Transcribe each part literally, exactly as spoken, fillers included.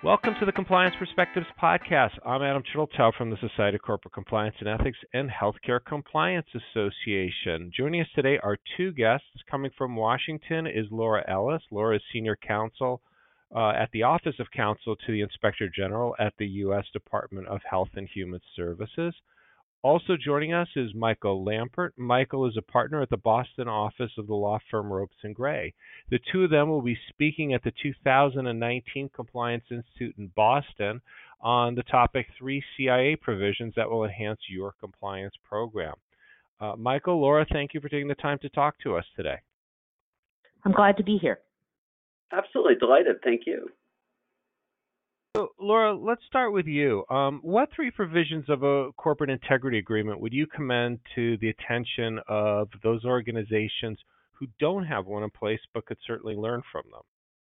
Welcome to the Compliance Perspectives Podcast. I'm Adam Chittletell from the Society of Corporate Compliance and Ethics and Healthcare Compliance Association. Joining us today are two guests. Coming from Washington is Laura Ellis. Laura is Senior Counsel uh, at the Office of Counsel to the Inspector General at the U S Department of Health and Human Services. Also joining us is Michael Lampert. Michael is a partner at the Boston office of the law firm Ropes and Gray. The two of them will be speaking at the two thousand nineteen Compliance Institute in Boston on the topic three C I A provisions that will enhance your compliance program. Uh, Michael, Laura, thank you for taking the time to talk to us today. I'm glad to be here. Absolutely delighted. Thank you. So, Laura, let's start with you. Um, what three provisions of a corporate integrity agreement would you commend to the attention of those organizations who don't have one in place but could certainly learn from them?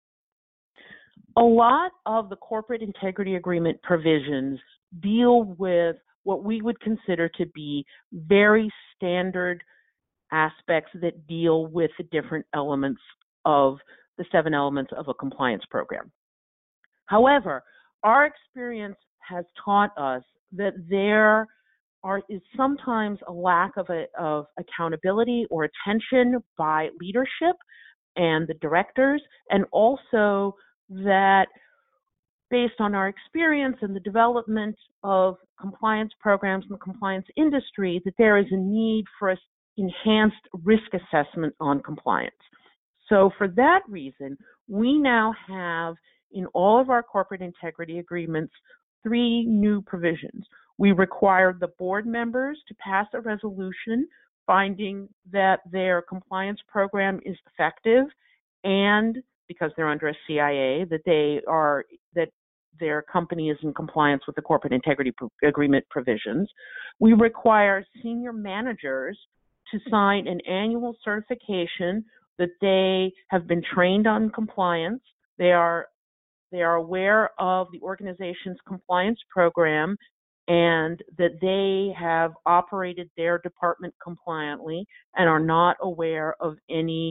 A lot of the corporate integrity agreement provisions deal with what we would consider to be very standard aspects that deal with the different elements of the seven elements of a compliance program. However, our experience has taught us that there are, is sometimes a lack of, a, of accountability or attention by leadership and the directors, and also that based on our experience in the development of compliance programs in the compliance industry, that there is a need for an enhanced risk assessment on compliance. So for that reason, we now have in all of our corporate integrity agreements three new provisions. We require the board members to pass a resolution finding that their compliance program is effective, and because they're under a C I A, that they are that their company is in compliance with the corporate integrity pro- agreement provisions. We require senior managers to sign an annual certification that they have been trained on compliance. They are They are aware of the organization's compliance program and that they have operated their department compliantly and are not aware of any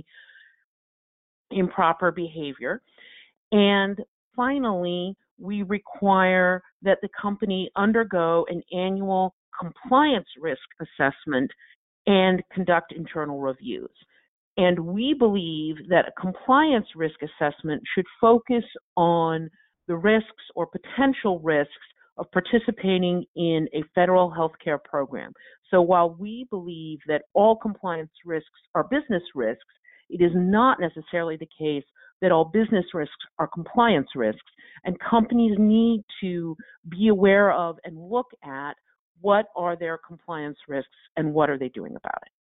improper behavior. And finally, we require that the company undergo an annual compliance risk assessment and conduct internal reviews. And we believe that a compliance risk assessment should focus on the risks or potential risks of participating in a federal healthcare program. So while we believe that all compliance risks are business risks, it is not necessarily the case that all business risks are compliance risks. And companies need to be aware of and look at what are their compliance risks and what are they doing about it.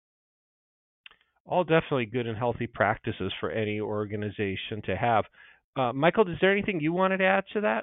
All definitely good and healthy practices for any organization to have. Uh, Michael, is there anything you wanted to add to that?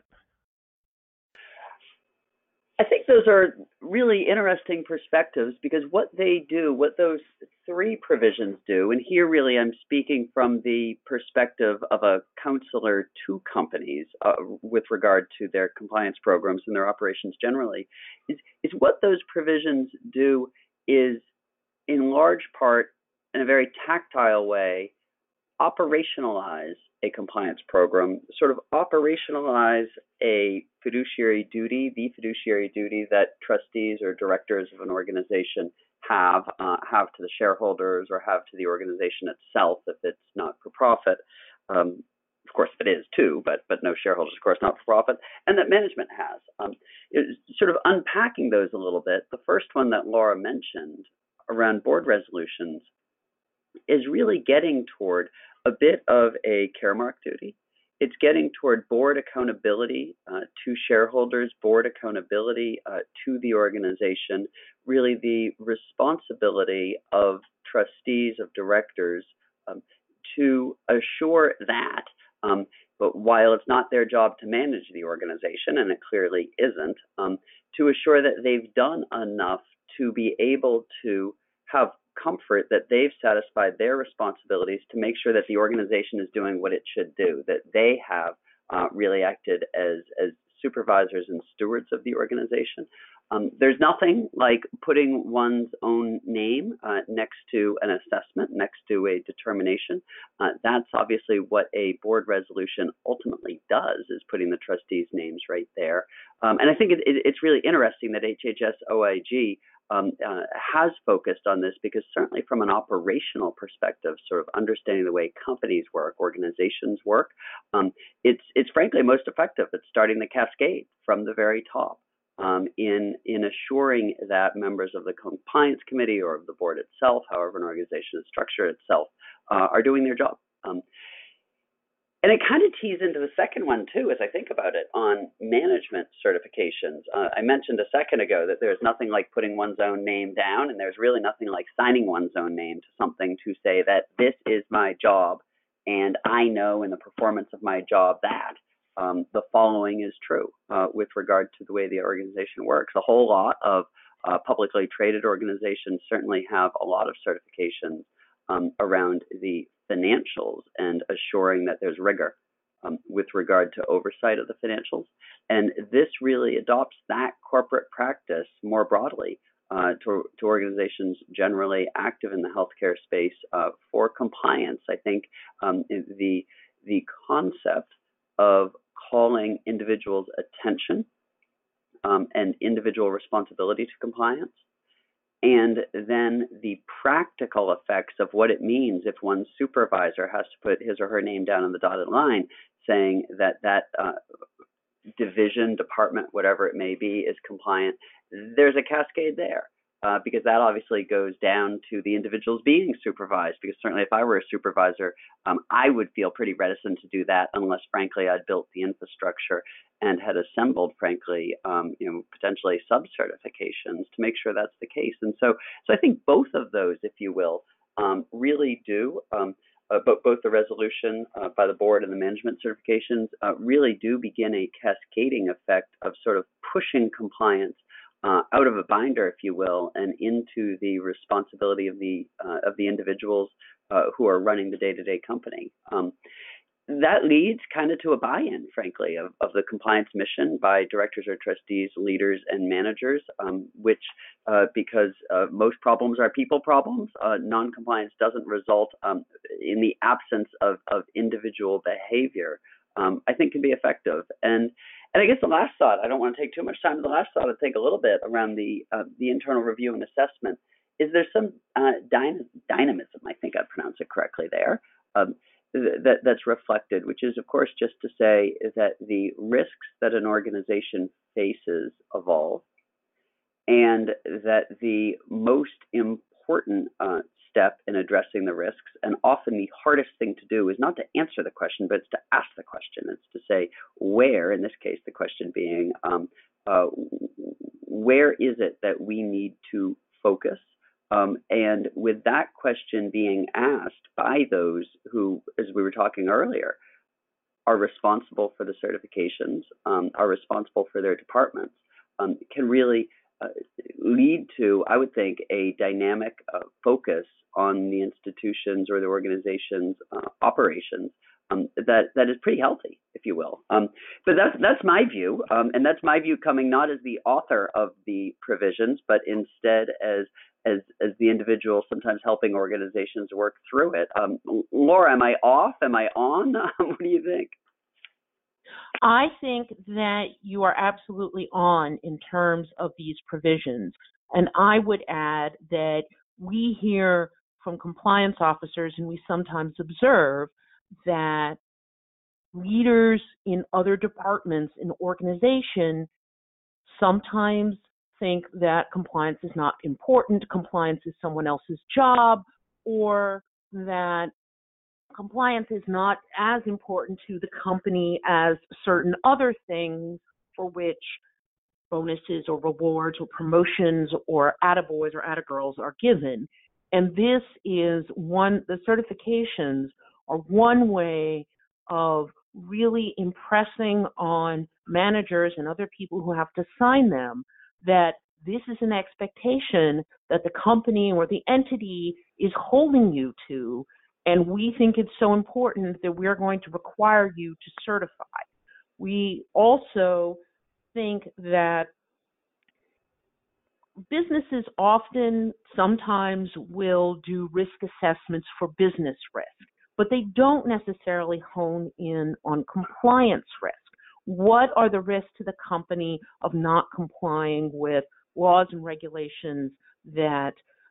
I think those are really interesting perspectives because what they do, what those three provisions do, and here really I'm speaking from the perspective of a counselor to companies uh, with regard to their compliance programs and their operations generally, is, is what those provisions do is in large part in a very tactile way, operationalize a compliance program, sort of operationalize a fiduciary duty, the fiduciary duty that trustees or directors of an organization have, uh, have to the shareholders or have to the organization itself if it's not for profit. Um, of course, it is too, but but no shareholders, of course, not for profit, and that management has. Um, sort of unpacking those a little bit, the first one that Laura mentioned around board resolutions is really getting toward a bit of a caremark duty. It's getting toward board accountability uh, to shareholders, board accountability uh, to the organization, really the responsibility of trustees, of directors um, to assure that, um, but while it's not their job to manage the organization, and it clearly isn't, um, to assure that they've done enough to be able to have comfort that they've satisfied their responsibilities to make sure that the organization is doing what it should do, that they have uh, really acted as, as supervisors and stewards of the organization. Um, there's nothing like putting one's own name uh, next to an assessment, next to a determination. Uh, that's obviously what a board resolution ultimately does, is putting the trustees' names right there. Um, and I think it, it, it's really interesting that H H S O I G um, uh, has focused on this, because certainly from an operational perspective, sort of understanding the way companies work, organizations work, um, it's, it's frankly most effective at starting the cascade from the very top. Um, in in assuring that members of the compliance committee or of the board itself, however an organization is structured itself, uh, are doing their job. Um, and it kind of tees into the second one too, as I think about it, on management certifications. Uh, I mentioned a second ago that there's nothing like putting one's own name down, and there's really nothing like signing one's own name to something to say that this is my job, and I know in the performance of my job that Um, the following is true uh, with regard to the way the organization works. A whole lot of uh, publicly traded organizations certainly have a lot of certifications um, around the financials and assuring that there's rigor um, with regard to oversight of the financials. And this really adopts that corporate practice more broadly uh, to, to organizations generally active in the healthcare space uh, for compliance. I think um, the, the concept of calling individuals' attention um, and individual responsibility to compliance, and then the practical effects of what it means if one supervisor has to put his or her name down on the dotted line saying that that uh, division, department, whatever it may be, is compliant. There's a cascade there. Uh, because that obviously goes down to the individuals being supervised. Because certainly if I were a supervisor, um, I would feel pretty reticent to do that unless, frankly, I'd built the infrastructure and had assembled, frankly, um, you know, potentially sub-certifications to make sure that's the case. And so, so I think both of those, if you will, um, really do, um, uh, but both the resolution uh, by the board and the management certifications uh, really do begin a cascading effect of sort of pushing compliance Uh, out of a binder, if you will, and into the responsibility of the uh, of the individuals uh, who are running the day-to-day company. Um, that leads kind of to a buy-in, frankly, of, of the compliance mission by directors or trustees, leaders, and managers, um, which, uh, because uh, most problems are people problems, uh, non-compliance doesn't result um, in the absence of, of individual behavior, um, I think can be effective. And And I guess the last thought, I don't want to take too much time, the last thought I'd think a little bit around the uh, the internal review and assessment is there's some uh, dyna- dynamism, I think I'd pronounce it correctly there, um, that, that's reflected, which is, of course, just to say that the risks that an organization faces evolve, and that the most important uh, step in addressing the risks, and often the hardest thing to do, is not to answer the question, but it's to ask the question. It's to say where, in this case, the question being, um, uh, where is it that we need to focus? Um, and with that question being asked by those who, as we were talking earlier, are responsible for the certifications, um, are responsible for their departments, um, can really uh, lead to, I would think, a dynamic uh, focus on the institutions or the organization's uh, operations um, that that is pretty healthy, if you will. Um, but that's that's my view, um, and that's my view coming not as the author of the provisions, but instead as as as the individual, sometimes helping organizations work through it. Um, Laura, am I off? Am I on? What do you think? I think that you are absolutely on in terms of these provisions. And I would add that we hear from compliance officers, and we sometimes observe that leaders in other departments in the organization sometimes think that compliance is not important, compliance is someone else's job, or that compliance is not as important to the company as certain other things for which bonuses or rewards or promotions or attaboys or attagirls are given. And this is one, the certifications are one way of really impressing on managers and other people who have to sign them that this is an expectation that the company or the entity is holding you to. And we think it's so important that we're going to require you to certify. We also think that businesses often sometimes will do risk assessments for business risk, but they don't necessarily hone in on compliance risk. What are the risks to the company of not complying with laws and regulations that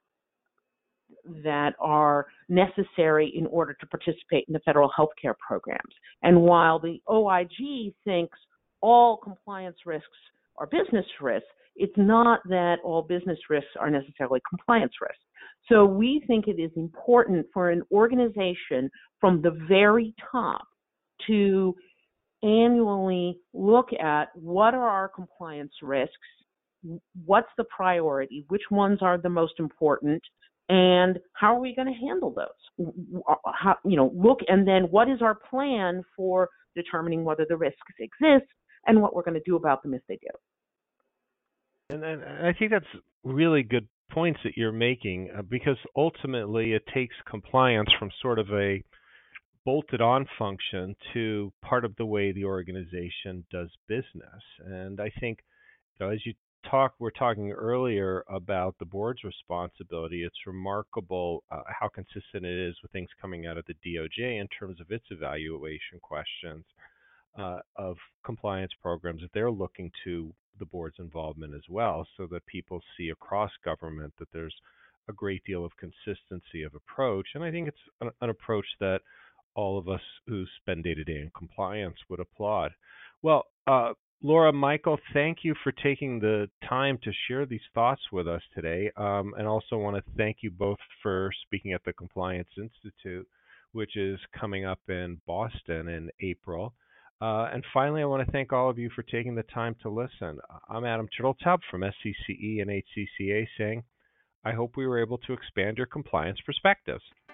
that are necessary in order to participate in the federal health care programs? And while the O I G thinks all compliance risks are business risks, it's not that all business risks are necessarily compliance risks. So we think it is important for an organization from the very top to annually look at what are our compliance risks, what's the priority, which ones are the most important, and how are we going to handle those? How, you know, look, and then what is our plan for determining whether the risks exist and what we're going to do about them if they do. And, and I think that's really good points that you're making, uh, because ultimately it takes compliance from sort of a bolted on function to part of the way the organization does business. And I think, you know, as you talk, we're talking earlier about the board's responsibility. It's remarkable uh, how consistent it is with things coming out of the D O J in terms of its evaluation questions uh, of compliance programs that they're looking to the board's involvement as well, so that people see across government that there's a great deal of consistency of approach. And I think it's an, an approach that all of us who spend day-to-day in compliance would applaud. Well, uh, Laura, Michael, thank you for taking the time to share these thoughts with us today. Um, and also want to thank you both for speaking at the Compliance Institute, which is coming up in Boston in April. Uh, and finally, I want to thank all of you for taking the time to listen. I'm Adam Turteltaub from S C C E and H C C A saying, I hope we were able to expand your compliance perspectives.